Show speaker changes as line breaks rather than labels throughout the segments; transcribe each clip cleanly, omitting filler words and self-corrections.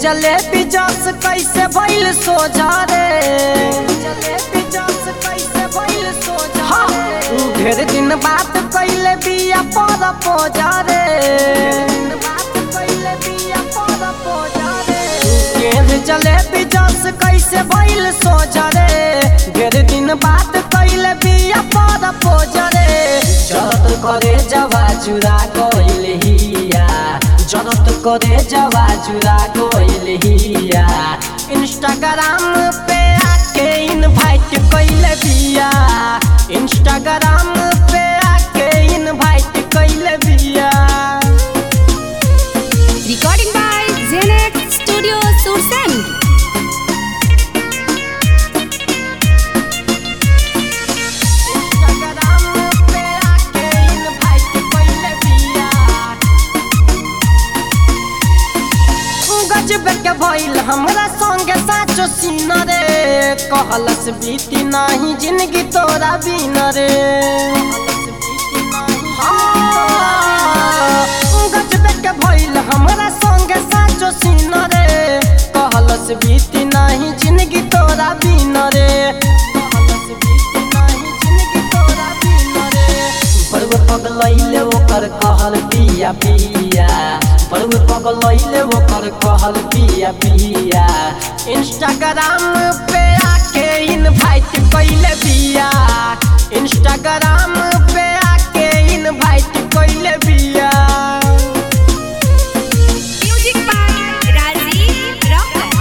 जलेबी जस कैसे भइल सोझा रे जलेबी जस कैसे भइल सोझा रे ढेर दिन बात कैले बिया पर पोजा रे बात कैले बिया पर पोजा रे जलेबी जस कैसे भइल सोझा रे ढेर दिन बात कैले बिया पर पोजा रे जरत करे जवा चुरा कइले हिया जरत करे जवा चुरा कइले हिया इंस्टाग्राम पे आके इनवाइट कइले बिया इंस्टाग्राम पे आके इनवाइट कइले बिया
Recording by Zenex Studio Sursen.
के भइल हमरा संगे साचो सीन रे कहलस बीती नाही जिंदगी तोरा बिन रे गजबे के भइल हमरा संगे साचो सीन रे कहलस बीती नाही जिंदगी तोरा बिन रे कहलस बीती नाही जिंदगी तोरा बिन रे बड़वे पगलैले ओकर कहल पिया पिया बड़वे पगलैले ओकर कहल पिया पिया इंस्टाग्राम पे आके इनवाइट कइले बिया इंस्टाग्राम पे आके इनवाइट कइले बिया
Music by Rajiv Rocker.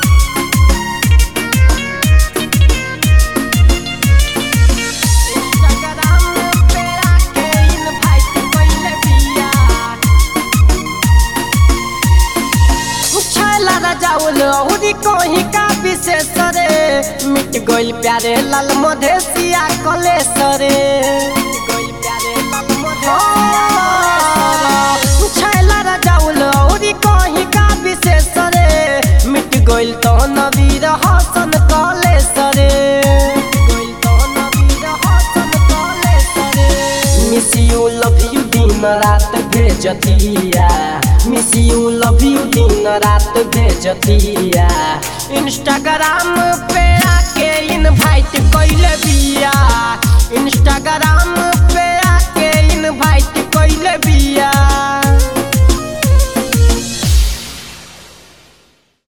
Instagram पे आके इनवाइट कइले बिया छला राजाउल औरी कोही का विशेष रे मिट गइल प्यारे लाल मधेसिया कलेश रे छला राजाउल औरी कोही का विशेष रे मिट गइल तो नबीर हसन कलेश रे मिस यू लव यू दिन रात भेजतिया मिस यू लव यू दिन रात भेजतिया इंस्टाग्राम पे आके इनवाइट कइले बिया इंस्टाग्राम